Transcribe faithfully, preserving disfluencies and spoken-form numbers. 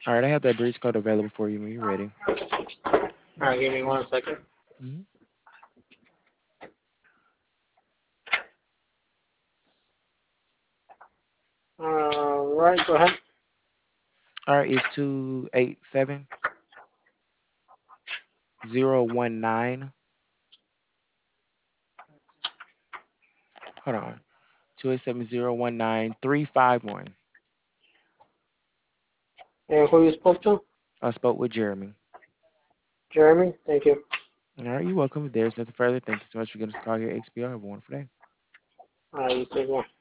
All right, I have that breach code available for you when you're ready. All right, give me one second. Mhm. All right, go ahead. All right, it's two eight seven zero one nine. Hold on. Two eight seven zero one nine three five one. And who you spoke to? I spoke with Jeremy. Jeremy. Thank you. All right, you're welcome. If there's nothing further, thank you so much for giving us a call here at X P R. Have a wonderful day. All right, you take one.